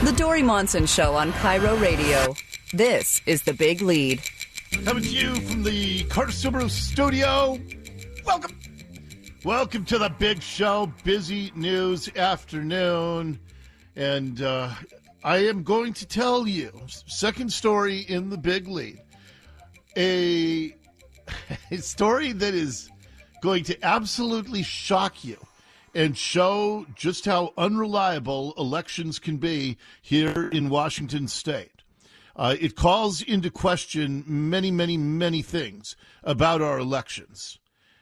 The Dory Monson Show on Cairo Radio. This is The Big Lead. Coming to you from the Carter Subaru studio. Welcome. Welcome to the big show. Busy news afternoon. And I am going to tell you, second story in the big lead, a story that is going to absolutely shock you and show just how unreliable elections can be here in Washington State. It calls into question many, many, many things about our elections.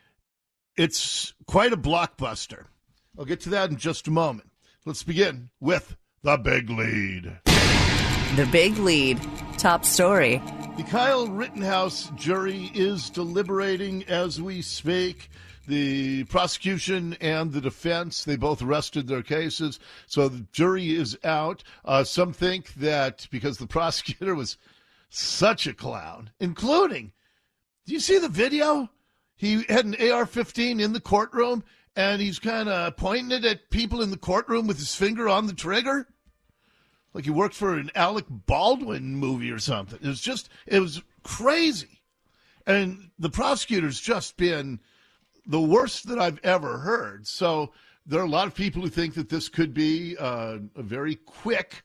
It's quite a blockbuster. I'll get to that in just a moment. Let's begin with the big lead. The Big Lead. Top story. The Kyle Rittenhouse jury is deliberating as we speak. The prosecution and the defense, they both rested their cases, so the jury is out. Some think that because the prosecutor was such a clown, including, do you see the video? He had an AR-15 in the courtroom, and he's kind of pointing it at people in the courtroom with his finger on the trigger, like he worked for an Alec Baldwin movie or something. It was crazy. And the prosecutor's just been the worst that I've ever heard. So there are a lot of people who think that this could be a very quick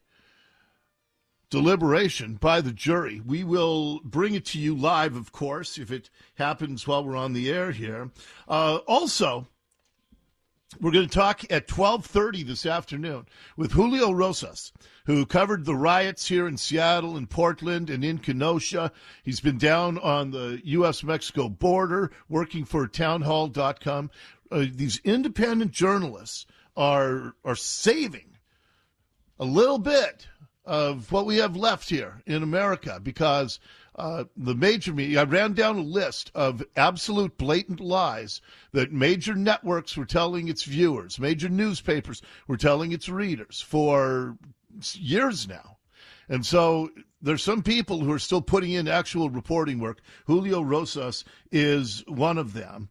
deliberation by the jury. We will bring it to you live, of course, if it happens while we're on the air here. Also, we're going to talk at 12:30 this afternoon with Julio Rosas, who covered the riots here in Seattle and Portland and in Kenosha. He's been down on the U.S.-Mexico border working for townhall.com. These independent journalists are saving a little bit of what we have left here in America because the major media, I ran down a list of absolute blatant lies that major networks were telling its viewers, major newspapers were telling its readers for years now. And so there's some people who are still putting in actual reporting work. Julio Rosas is one of them.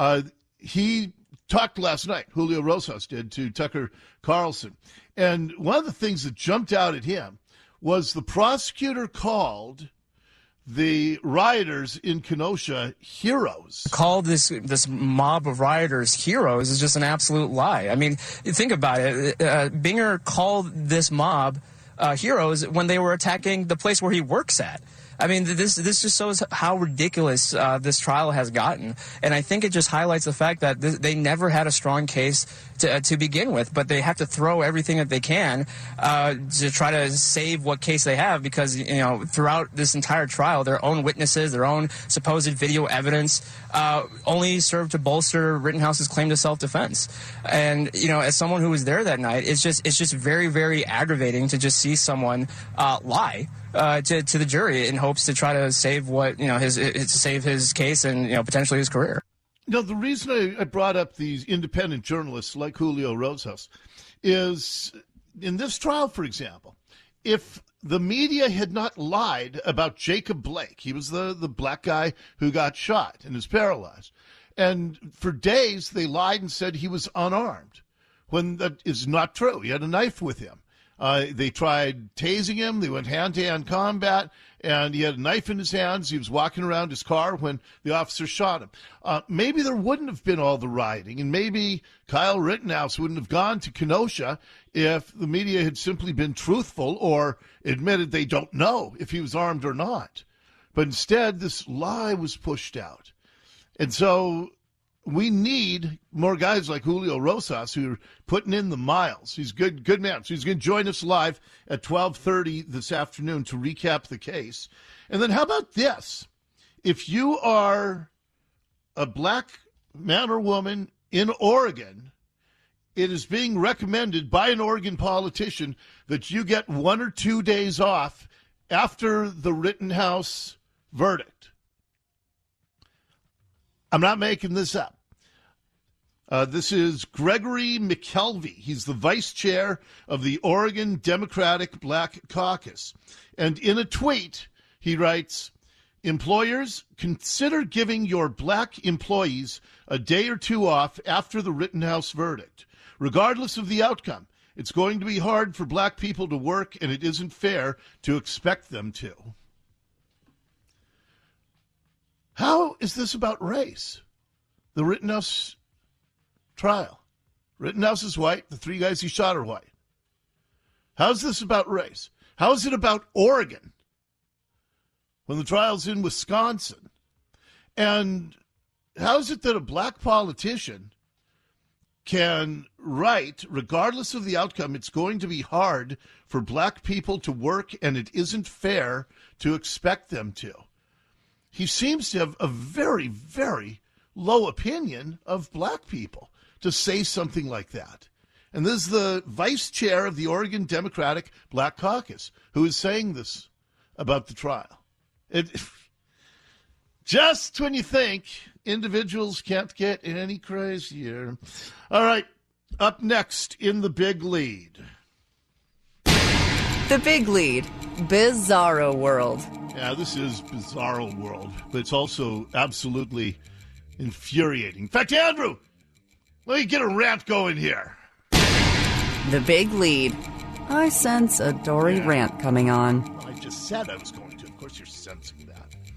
He talked last night, Julio Rosas did, to Tucker Carlson. And one of the things that jumped out at him was the prosecutor called the rioters in Kenosha heroes. Call this mob of rioters heroes is just an absolute lie. I mean, think about it. Binger called this mob heroes when they were attacking the place where he works at. I mean, this just shows how ridiculous this trial has gotten. And I think it just highlights the fact that they never had a strong case to begin with, but they have to throw everything that they can to try to save what case they have because, you know, throughout this entire trial, their own witnesses, their own supposed video evidence only served to bolster Rittenhouse's claim to self-defense. And, you know, as someone who was there that night, it's just very, very aggravating to just see someone lie to the jury in hopes to try to save save his case and, you know, potentially his career. No, the reason I brought up these independent journalists like Julio Rosas is in this trial, for example, if the media had not lied about Jacob Blake, he was the black guy who got shot and is paralyzed, and for days they lied and said he was unarmed, when that is not true. He had a knife with him. They tried tasing him. They went hand-to-hand combat, and he had a knife in his hands. He was walking around his car when the officer shot him. Maybe there wouldn't have been all the rioting, and maybe Kyle Rittenhouse wouldn't have gone to Kenosha if the media had simply been truthful or admitted they don't know if he was armed or not. But instead, this lie was pushed out. And so we need more guys like Julio Rosas who are putting in the miles. He's a good man. So he's going to join us live at 12:30 this afternoon to recap the case. And then how about this? If you are a black man or woman in Oregon, it is being recommended by an Oregon politician that you get 1 or 2 days off after the Rittenhouse verdict. I'm not making this up. This is Gregory McKelvey. He's the vice chair of the Oregon Democratic Black Caucus. And in a tweet, he writes, employers, consider giving your black employees a day or two off after the Rittenhouse verdict. Regardless of the outcome, It's going to be hard for black people to work, and it isn't fair to expect them to. How is this about race? The Rittenhouse trial. Rittenhouse is white. The 3 guys he shot are white. How is this about race? How is it about Oregon when the trial's in Wisconsin? And how is it that a black politician can write, regardless of the outcome, it's going to be hard for black people to work and it isn't fair to expect them to? He seems to have a very, very low opinion of black people to say something like that. And this is the vice chair of the Oregon Democratic Black Caucus who is saying this about the trial. Just when you think individuals can't get any crazier. All right, up next in the big lead. The Big Lead, Bizarro World. Yeah, this is Bizarro World, but it's also absolutely infuriating. In fact, Andrew, let me get a rant going here. The Big Lead. I sense a Dory rant coming on. I just said I was going to. Of course you're sensing that.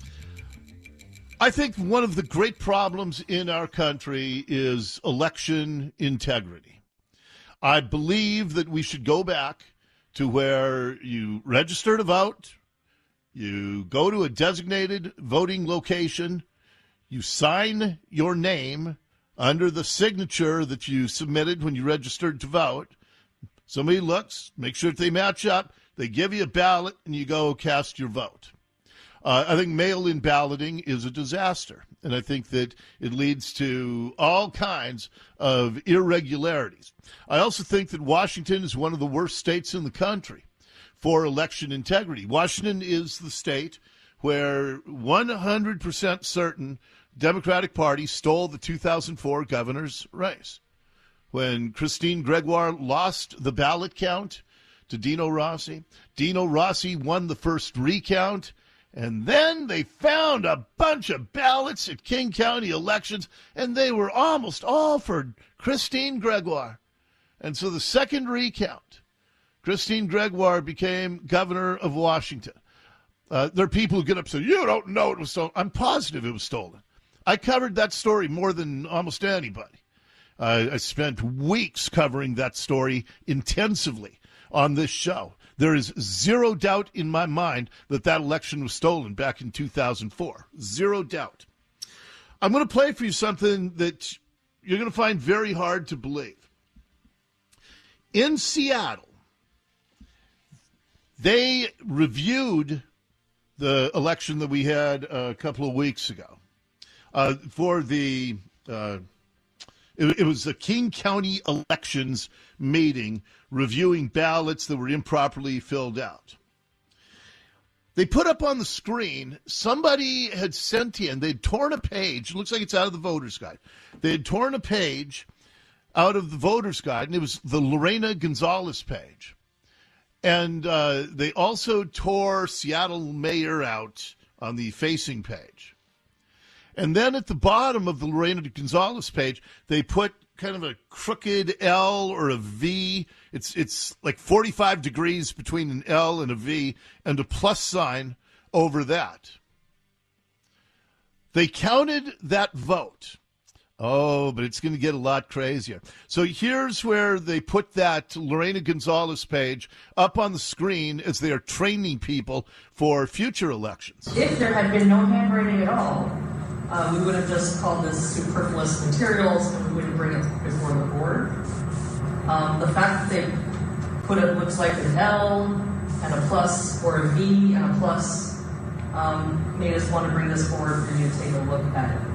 I think one of the great problems in our country is election integrity. I believe that we should go back to where you register to vote, you go to a designated voting location, you sign your name under the signature that you submitted when you registered to vote. Somebody looks, make sure that they match up, they give you a ballot, and you go cast your vote. I think mail-in balloting is a disaster, and I think that it leads to all kinds of irregularities. I also think that Washington is one of the worst states in the country for election integrity. Washington is the state where 100% certain Democratic Party stole the 2004 governor's race. When Christine Gregoire lost the ballot count to Dino Rossi won the first recount, and then they found a bunch of ballots at King County elections, and they were almost all for Christine Gregoire. And so the second recount, Christine Gregoire became governor of Washington. There are people who get upset. You don't know it was stolen. I'm positive it was stolen. I covered that story more than almost anybody. I spent weeks covering that story intensively on this show. There is zero doubt in my mind that that election was stolen back in 2004. Zero doubt. I'm going to play for you something that you're going to find very hard to believe. In Seattle, they reviewed the election that we had a couple of weeks ago for the it was the King County elections meeting reviewing ballots that were improperly filled out. They put up on the screen, somebody had sent in, they'd torn a page, it looks like it's out of the voter's guide. They had torn a page out of the voter's guide, and it was the Lorena Gonzalez page. And they also tore Seattle Mayor out on the facing page. And then at the bottom of the Lorena Gonzalez page, they put kind of a crooked L or a V. It's like 45 degrees between an L and a V, and a plus sign over that. They counted that vote. Oh, but it's going to get a lot crazier. So here's where they put that Lorena Gonzalez page up on the screen as they are training people for future elections. If there had been no handwriting at all, we would have just called this superfluous materials and we wouldn't bring it before the board. The fact that they put it looks like an L and a plus or a V and a plus made us want to bring this forward for you to take a look at it.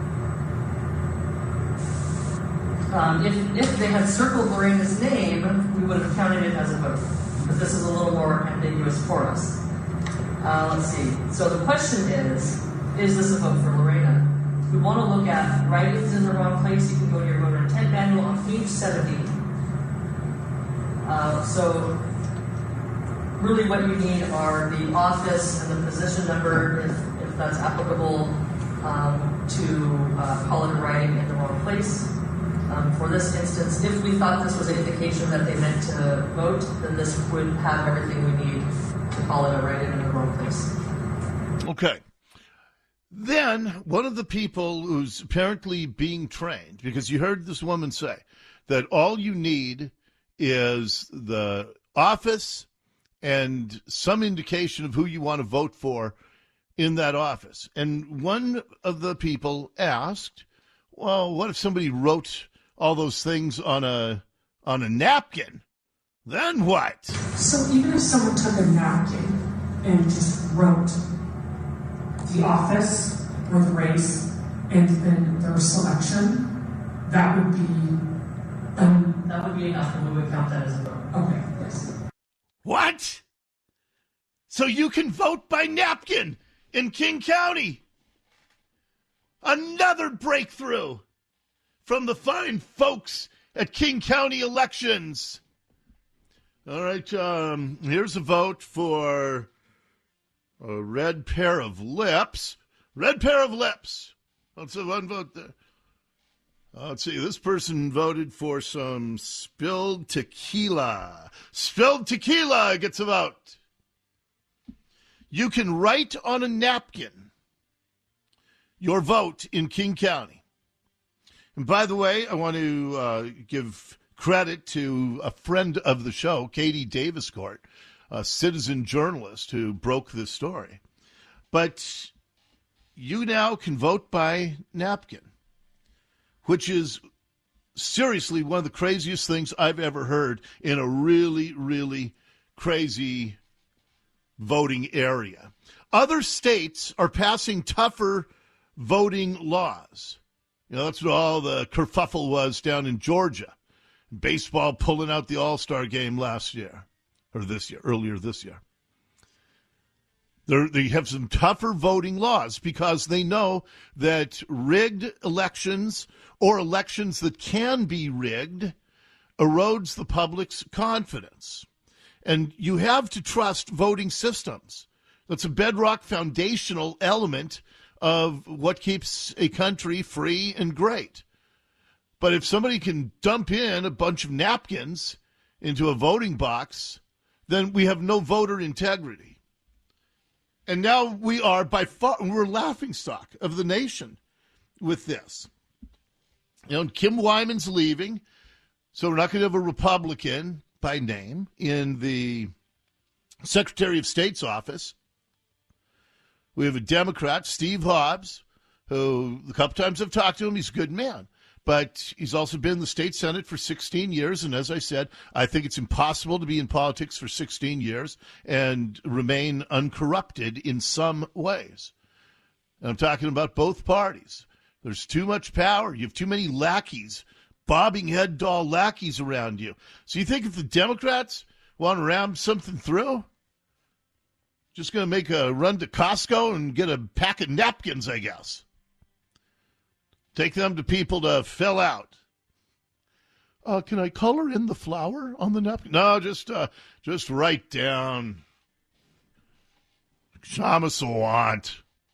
If they had circled Lorena's name, we would have counted it as a vote. But this is a little more ambiguous for us. Let's see. So the question is this a vote for Lorena? We want to look at writings in the wrong place. You can go to your voter intent manual on page 70. So really what you need are the office and the position number, if that's applicable, to call it a writing in the wrong place. For this instance, if we thought this was an indication that they meant to vote, then this would have everything we need to call it a write-in in the wrong place. Okay. Then one of the people who's apparently being trained, because you heard this woman say that all you need is the office and some indication of who you want to vote for in that office. And one of the people asked, well, what if somebody wrote all those things on a napkin? Then what? So even if someone took a napkin and just wrote the office or the race and then their selection, that would be that would be enough, and we would count that as a vote. Okay, yes. What? So you can vote by napkin in King County? Another breakthrough from the fine folks at King County Elections. All right, here's a vote for a red pair of lips. Red pair of lips. Let's have one vote there. Let's see, this person voted for some spilled tequila. Spilled tequila gets a vote. You can write on a napkin your vote in King County. And by the way, I want to give credit to a friend of the show, Katie Daviscourt, a citizen journalist who broke this story. But you now can vote by napkin, which is seriously one of the craziest things I've ever heard in a really, really crazy voting area. Other states are passing tougher voting laws. You know, that's what all the kerfuffle was down in Georgia. Baseball pulling out the All-Star game last year, or this year, earlier this year. They have some tougher voting laws because they know that rigged elections or elections that can be rigged erodes the public's confidence. And you have to trust voting systems. That's a bedrock foundational element of what keeps a country free and great. But if somebody can dump in a bunch of napkins into a voting box, then we have no voter integrity. And now we are by far, we're laughingstock of the nation with this. You know, Kim Wyman's leaving, so we're not going to have a Republican by name in the Secretary of State's office. We have a Democrat, Steve Hobbs, who a couple times I've talked to him, he's a good man. But he's also been in the state Senate for 16 years, and as I said, I think it's impossible to be in politics for 16 years and remain uncorrupted in some ways. And I'm talking about both parties. There's too much power. You have too many lackeys, bobbing head doll lackeys around you. So you think if the Democrats want to ram something through, just going to make a run to Costco and get a pack of napkins, I guess. Take them to people to fill out. Can I color in the flower on the napkin? No, just write down Shama Sawant.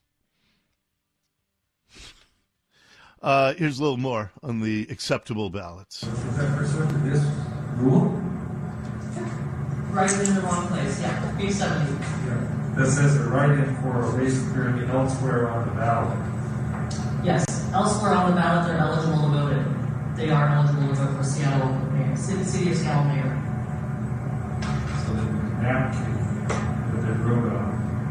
Here's a little more on the acceptable ballots. Is that pursuant to this rule? Right in the wrong place, yeah. B70. Yeah. That says the write-in for a race appearing elsewhere on the ballot. Yes, elsewhere on the ballot, they're eligible to vote in. They are eligible to vote for Seattle mayor, City of Seattle mayor. So the napkin that they wrote on.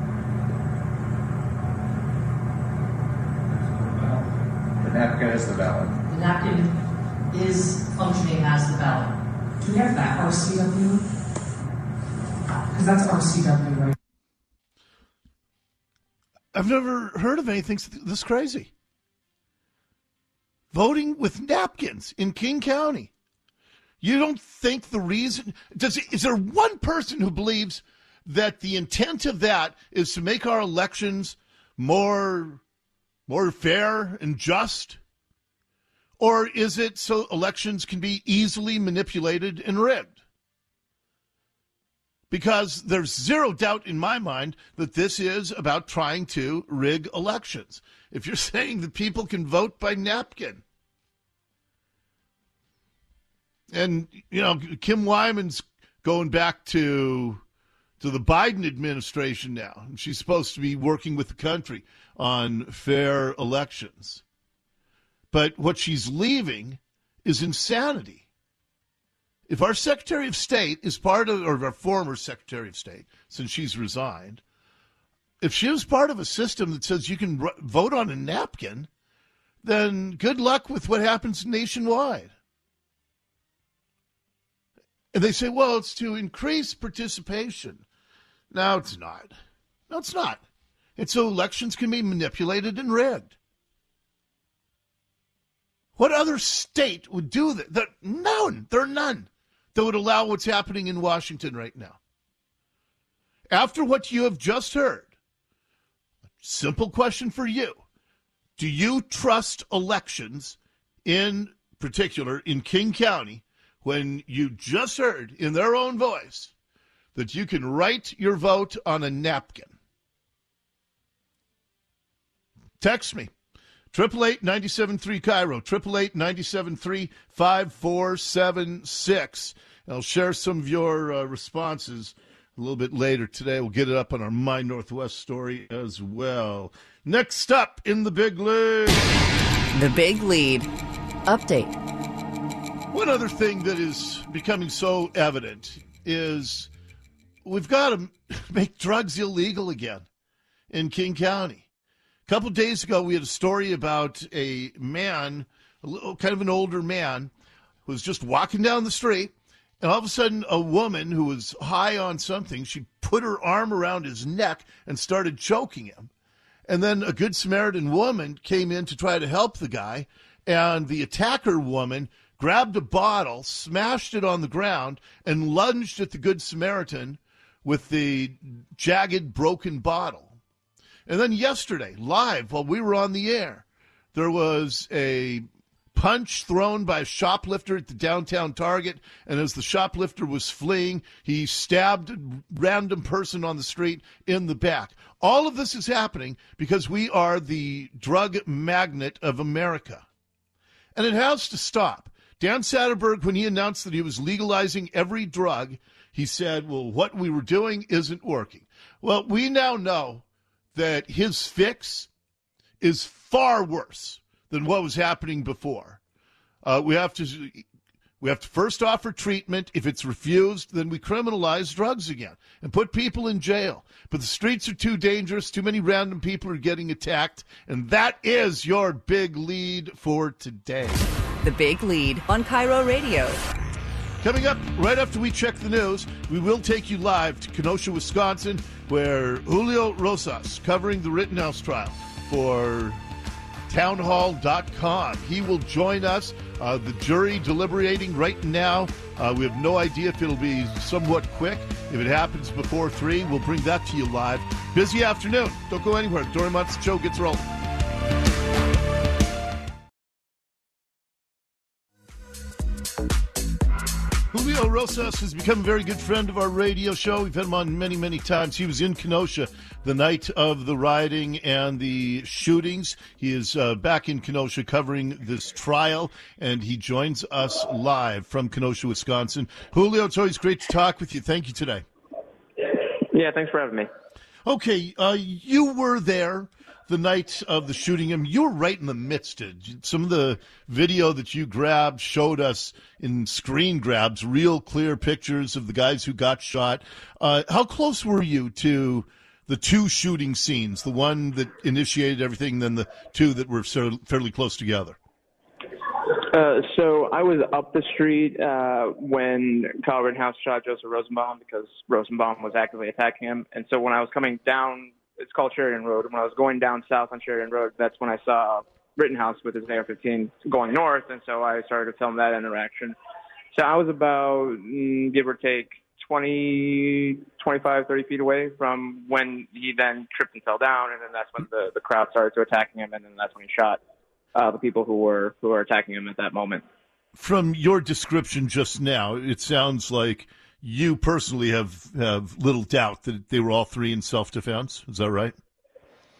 The napkin is the ballot. The napkin is functioning as the ballot. Do we have that RCW? Because that's RCW, right? I've never heard of anything this crazy. Voting with napkins in King County. You don't think the reason... Is there one person who believes that the intent of that is to make our elections more fair and just? Or is it so elections can be easily manipulated and rigged? Because there's zero doubt in my mind that this is about trying to rig elections. If you're saying that people can vote by napkin, And, Kim Wyman's going back to the Biden administration now. And she's supposed to be working with the country on fair elections. But what she's leaving is insanity. If our Secretary of State is part of, or our former Secretary of State, since she's resigned, if she was part of a system that says you can vote on a napkin, then good luck with what happens nationwide. And they say, well, it's to increase participation. No, it's not. No, it's not. It's so elections can be manipulated and rigged. What other state would do that? There are none that would allow what's happening in Washington right now. After what you have just heard, simple question for you. Do you trust elections, in particular in King County, when you just heard in their own voice that you can write your vote on a napkin? Text me. 888-973 Cairo, 888-973-5476. I'll share some of your responses a little bit later today. We'll get it up on our My Northwest story as well. Next up in the Big Lead. The Big Lead. Update. One other thing that is becoming so evident is we've got to make drugs illegal again in King County. A couple of days ago, we had a story about a man, kind of an older man, who was just walking down the street, and all of a sudden, a woman who was high on something, she put her arm around his neck and started choking him. And then a Good Samaritan woman came in to try to help the guy, and the attacker woman grabbed a bottle, smashed it on the ground, and lunged at the Good Samaritan with the jagged, broken bottle. And then yesterday, live, while we were on the air, there was a punch thrown by a shoplifter at the downtown Target, and as the shoplifter was fleeing, he stabbed a random person on the street in the back. All of this is happening because we are the drug magnet of America. And it has to stop. Dan Satterberg, when he announced that he was legalizing every drug, he said, well, what we were doing isn't working. Well, we now know that his fix is far worse than what was happening before. We have to first offer treatment. If it's refused, then we criminalize drugs again and put people in jail. But the streets are too dangerous. Too many random people are getting attacked. And that is your Big Lead for today. The Big Lead on Cairo Radio. Coming up right after we check the news, we will take you live to Kenosha, Wisconsin, where Julio Rosas, covering the Rittenhouse trial for townhall.com. He will join us. The jury deliberating right now. We have no idea if it'll be somewhat quick. If it happens before 3, we'll bring that to you live. Busy afternoon. Don't go anywhere. Dori Monts Show gets rolling. Julio Rosas has become a very good friend of our radio show. We've had him on many, many times. He was in Kenosha the night of the rioting and the shootings. He is back in Kenosha covering this trial, and he joins us live from Kenosha, Wisconsin. Julio, it's always great to talk with you. Thank you today. Yeah, thanks for having me. Okay, you were there the night of the shooting. I mean, you were right in the midst of it. Some of the video that you grabbed showed us in screen grabs real clear pictures of the guys who got shot. How close were you to the two shooting scenes, the one that initiated everything, then the two that were fairly close together? So I was up the street when Kyle Rittenhouse shot Joseph Rosenbaum because Rosenbaum was actively attacking him. And so when I was coming down, it's called Sheridan Road. When I was going down south on Sheridan Road, that's when I saw Rittenhouse with his AR-15 going north, and so I started to film that interaction. So I was about, give or take, 20, 25, 30 feet away from when he then tripped and fell down, and then that's when the crowd started to attacking him, and then that's when he shot the people who were attacking him at that moment. From your description just now, it sounds like you personally have little doubt that they were all three in self-defense. Is that right?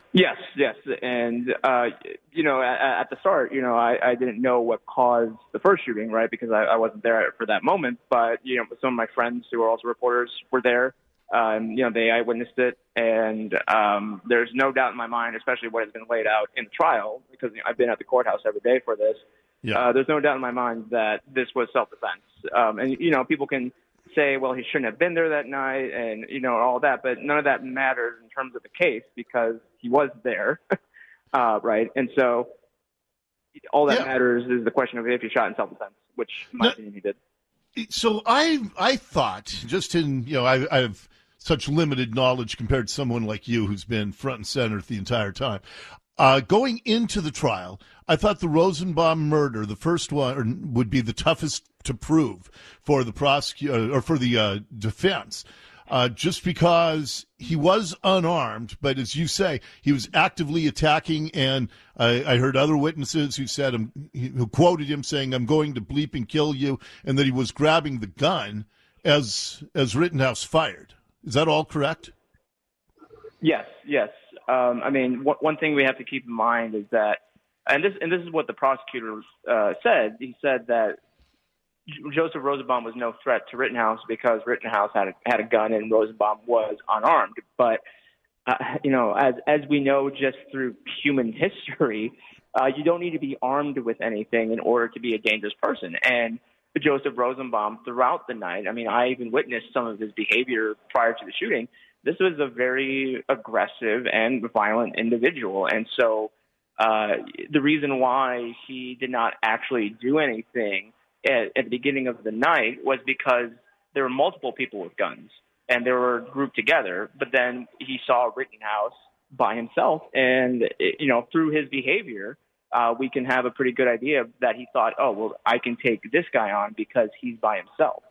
Yes, yes, and at the start, I didn't know what caused the first shooting, right? Because I wasn't there for that moment. But some of my friends who are also reporters were there. They eyewitnessed it, and there's no doubt in my mind, especially what has been laid out in the trial, because I've been at the courthouse every day for this. Yeah. There's no doubt in my mind that this was self-defense, and people can say, well, he shouldn't have been there that night and, all that. But none of that matters in terms of the case because he was there, right? And so all that matters is the question of if he shot in self-defense, which, in my opinion, he did. So I thought, just in, I have such limited knowledge compared to someone like you who's been front and center the entire time. Going into the trial, I thought the Rosenbaum murder, the first one, would be the toughest to prove for the prosecutor or for the defense, just because he was unarmed. But as you say, he was actively attacking, and I heard other witnesses who said who quoted him saying, "I'm going to bleep and kill you," and that he was grabbing the gun as Rittenhouse fired. Is that all correct? Yes. One thing we have to keep in mind is that, and this is what the prosecutor said. He said that Joseph Rosenbaum was no threat to Rittenhouse because Rittenhouse had a gun and Rosenbaum was unarmed. But as we know just through human history, you don't need to be armed with anything in order to be a dangerous person. And Joseph Rosenbaum, throughout the night, I even witnessed some of his behavior prior to the shooting. This was a very aggressive and violent individual. And so the reason why he did not actually do anything at the beginning of the night was because there were multiple people with guns and they were grouped together. But then he saw Rittenhouse by himself. And, through his behavior, we can have a pretty good idea that he thought, oh, well, I can take this guy on because he's by himself.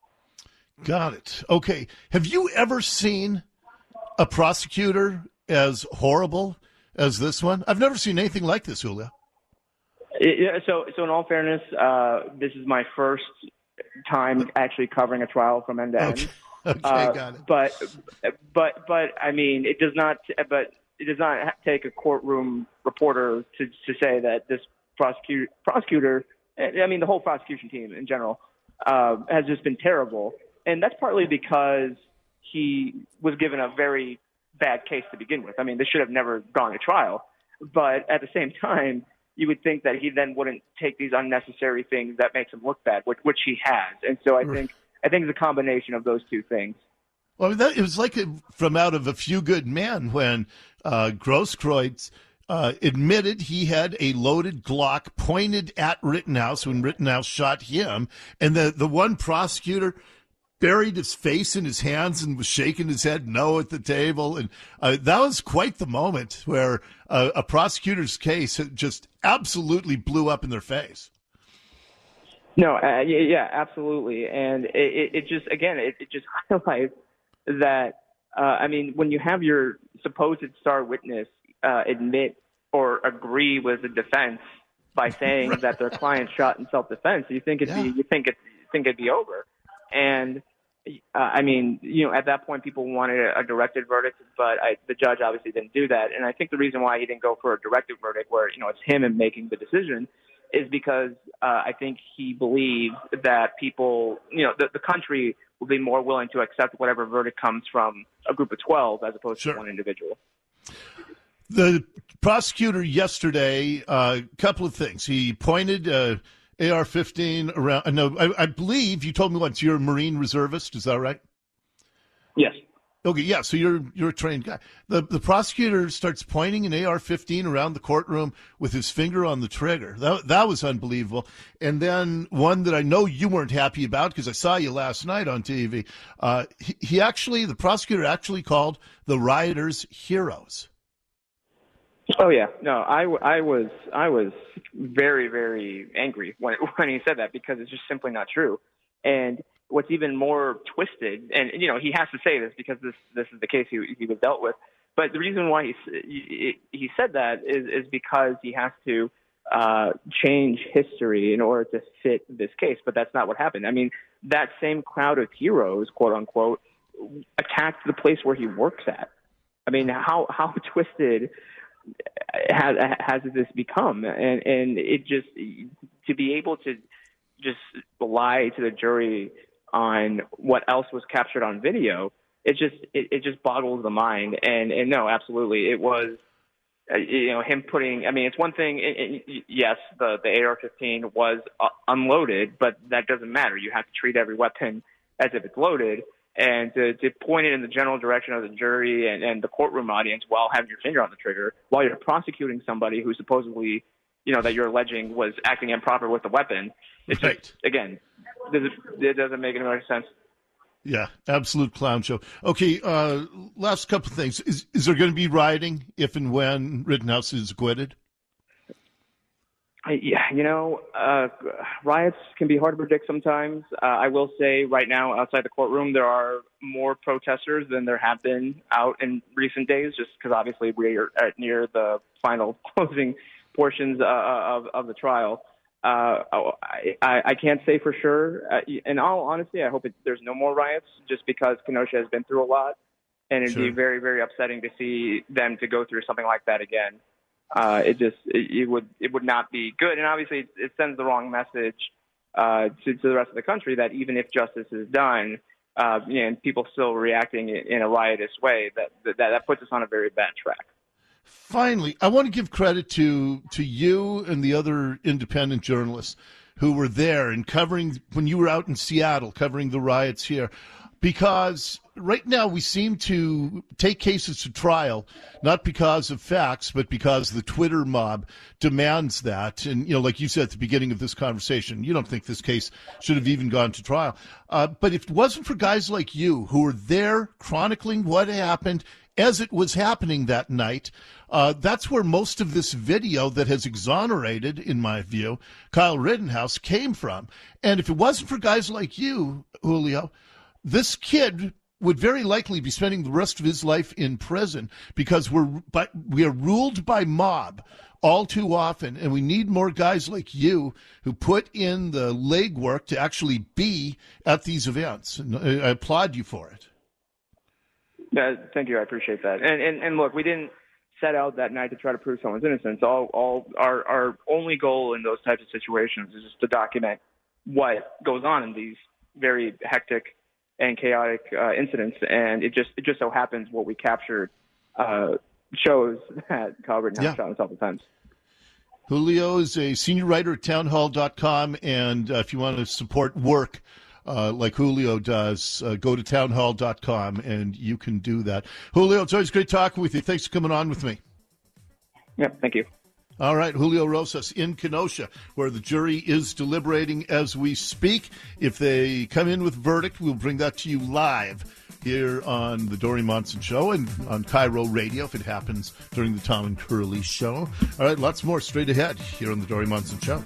Got it. Okay. Have you ever seen a prosecutor as horrible as this one? I've never seen anything like this, Julio. Yeah, so in all fairness, this is my first time actually covering a trial from end to end. Okay, got it. But it does not. But it does not take a courtroom reporter to say that this prosecutor. The whole prosecution team in general has just been terrible. And that's partly because he was given a very bad case to begin with. This should have never gone to trial. But at the same time, you would think that he then wouldn't take these unnecessary things that makes him look bad, which he has. And so I think it's a combination of those two things. Well, it was like from out of A Few Good Men when Grosskreutz admitted he had a loaded Glock pointed at Rittenhouse when Rittenhouse shot him, and the one prosecutor buried his face in his hands and was shaking his head no at the table. And that was quite the moment where a prosecutor's case just absolutely blew up in their face. No, yeah, absolutely. And it just highlights that, when you have your supposed star witness admit or agree with the defense by saying right. that their client shot in self-defense, you think it'd be over. And at that point, people wanted a directed verdict, but the judge obviously didn't do that. And I think the reason why he didn't go for a directed verdict where, it's him and making the decision is because I think he believes that people, the country will be more willing to accept whatever verdict comes from a group of 12 as opposed to one individual. The prosecutor yesterday, a couple of things. He pointed AR-15 around. No, I believe you told me once you're a Marine reservist. Is that right? Yes. Okay, yeah. So you're a trained guy. The prosecutor starts pointing an AR-15 around the courtroom with his finger on the trigger. That was unbelievable. And then one that I know you weren't happy about because I saw you last night on TV. The prosecutor actually called the rioters heroes. Oh yeah, no, I was very, very angry when he said that because it's just simply not true. And what's even more twisted, and he has to say this because this is the case he was dealt with. But the reason why he said that is because he has to change history in order to fit this case. But that's not what happened. That same crowd of heroes, quote unquote, attacked the place where he works at. I mean, how twisted has this become? And it just, to be able to just lie to the jury on what else was captured on video, it just boggles the mind. And no, absolutely, it was, him putting. I mean, it's one thing. Yes, the AR-15 was unloaded, but that doesn't matter. You have to treat every weapon as if it's loaded. And to point it in the general direction of the jury and the courtroom audience while having your finger on the trigger, while you're prosecuting somebody who supposedly, that you're alleging was acting improper with the weapon, it's right. Just, again, it doesn't make any sense. Yeah, absolute clown show. Okay, last couple of things. Is there going to be rioting if and when Rittenhouse is acquitted? Yeah, riots can be hard to predict sometimes. I will say right now outside the courtroom there are more protesters than there have been out in recent days, just because obviously we are near the final closing portions of the trial. I can't say for sure. In all honesty, I hope there's no more riots, just because Kenosha has been through a lot, and it'd be very, very upsetting to see them to go through something like that again. It would not be good, and obviously it sends the wrong message to the rest of the country that even if justice is done, and people still reacting in a riotous way, that puts us on a very bad track. Finally, I want to give credit to you and the other independent journalists who were there and covering when you were out in Seattle covering the riots here, because right now we seem to take cases to trial not because of facts, but because the Twitter mob demands that. And, like you said at the beginning of this conversation, you don't think this case should have even gone to trial. But if it wasn't for guys like you who were there chronicling what happened as it was happening that night, that's where most of this video that has exonerated, in my view, Kyle Rittenhouse came from. And if it wasn't for guys like you, Julio, this kid would very likely be spending the rest of his life in prison, because we are ruled by mob all too often, and we need more guys like you who put in the legwork to actually be at these events. And I applaud you for it. Yeah, thank you. I appreciate that. And look, we didn't set out that night to try to prove someone's innocence. All our only goal in those types of situations is just to document what goes on in these very hectic and chaotic incidents. And it just so happens what we captured shows that Kyle Rittenhouse shot himself at times. Julio is a senior writer at townhall.com, and if you want to support work like Julio does, go to townhall.com, and you can do that. Julio, it's always great talking with you. Thanks for coming on with me. Yeah, thank you. All right, Julio Rosas in Kenosha, where the jury is deliberating as we speak. If they come in with verdict, we'll bring that to you live here on the Dori Monson Show and on Cairo Radio if it happens during the Tom and Curly Show. All right, lots more straight ahead here on the Dori Monson Show.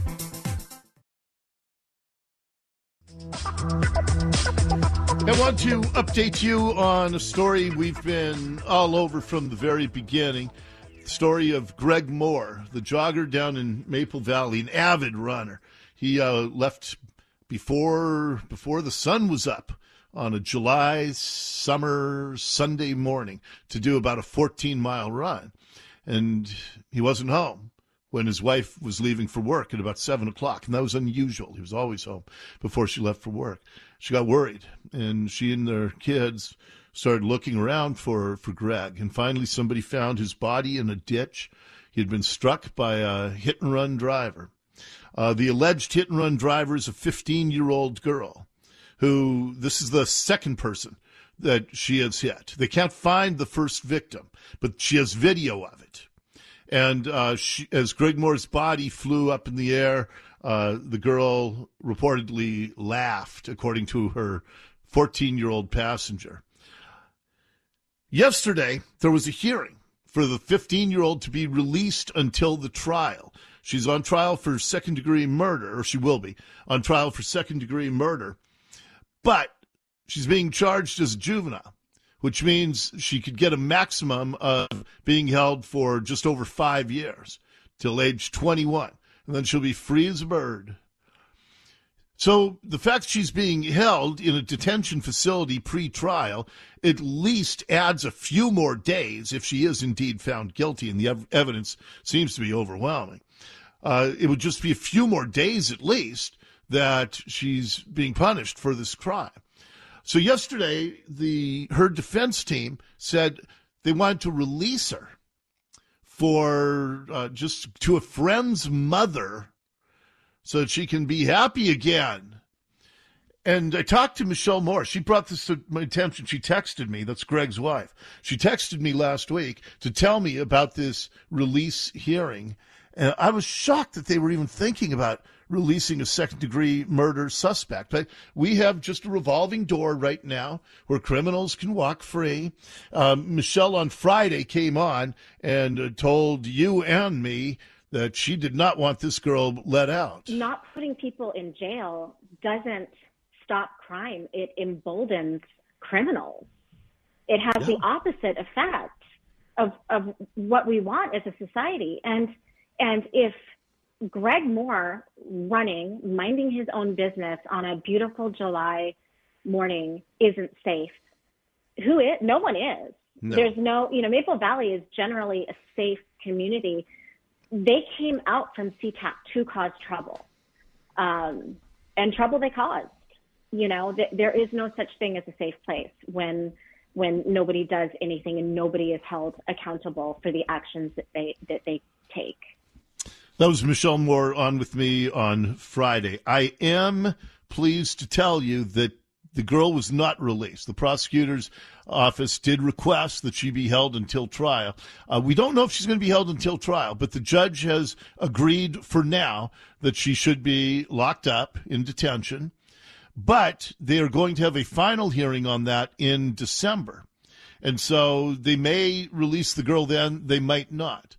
I want to update you on a story we've been all over from the very beginning. The story of Greg Moore, the jogger down in Maple Valley, an avid runner. He left before the sun was up on a July summer Sunday morning to do about a 14-mile run. And he wasn't home when his wife was leaving for work at about 7 o'clock. And that was unusual. He was always home before she left for work. She got worried, and she and their kids started looking around for Greg. And finally somebody found his body in a ditch. He had been struck by a hit-and-run driver. The alleged hit-and-run driver is a 15-year-old girl who, this is the second person that she has hit. They can't find the first victim, but she has video of it. And as Greg Moore's body flew up in the air, the girl reportedly laughed, according to her 14-year-old passenger. Yesterday, there was a hearing for the 15-year-old to be released until the trial. She's on trial for second-degree murder, or she will be on trial for second-degree murder. But she's being charged as a juvenile, which means she could get a maximum of being held for just over 5 years, till age 21. And then she'll be free as a bird. So the fact she's being held in a detention facility pre-trial at least adds a few more days if she is indeed found guilty, and the evidence seems to be overwhelming. It would just be a few more days at least that she's being punished for this crime. So yesterday, her defense team said they wanted to release her for just to a friend's mother so that she can be happy again. And I talked to Michelle Moore. She brought this to my attention. She texted me. That's Greg's wife. She texted me last week to tell me about this release hearing. And I was shocked that they were even thinking about releasing a second-degree murder suspect. But we have just a revolving door right now where criminals can walk free. Michelle on Friday came on and told you and me that she did not want this girl let out. Not putting people in jail doesn't stop crime. It emboldens criminals. It has the opposite effect of what we want as a society. And if Greg Moore running, minding his own business on a beautiful July morning isn't safe, who is? No one is. No. There's no, Maple Valley is generally a safe community. They came out from CTAP to cause trouble, and trouble they caused. There is no such thing as a safe place when nobody does anything and nobody is held accountable for the actions that they take. That was Michelle Moore on with me on Friday. I am pleased to tell you that the girl was not released. The prosecutor's office did request that she be held until trial. We don't know if she's going to be held until trial, but the judge has agreed for now that she should be locked up in detention. But they are going to have a final hearing on that in December. And so they may release the girl then, they might not.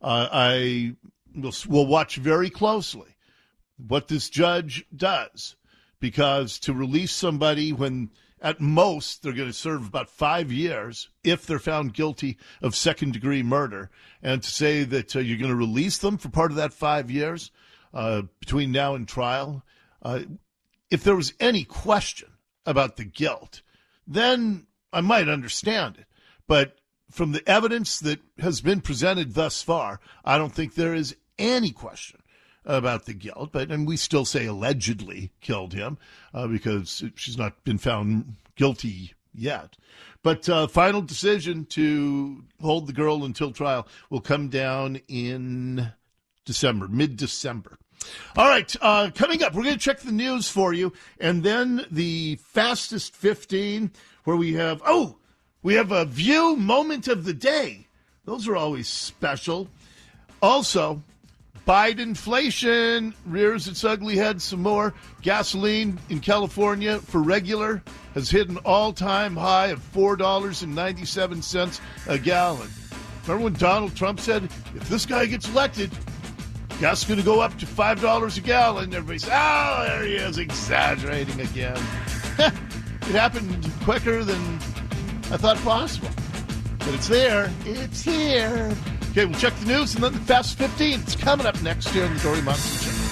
We'll watch very closely what this judge does, because to release somebody when at most they're going to serve about 5 years if they're found guilty of second-degree murder, and to say that you're going to release them for part of that 5 years between now and trial, if there was any question about the guilt, then I might understand it. But from the evidence that has been presented thus far, I don't think there is any question about the guilt. And we still say allegedly killed him because she's not been found guilty yet. But final decision to hold the girl until trial will come down in December, mid-December. All right, coming up, we're going to check the news for you, and then the fastest 15, where we have a View moment of the day. Those are always special. Also, Bidenflation rears its ugly head some more. Gasoline in California for regular has hit an all-time high of $4.97 a gallon. Remember when Donald Trump said, if this guy gets elected, gas is going to go up to $5 a gallon? Everybody says, there he is, exaggerating again. It happened quicker than I thought possible. But it's there. It's here. Okay, we'll check the news and then the Fast 15. It's coming up next here on the Dori Monson Show.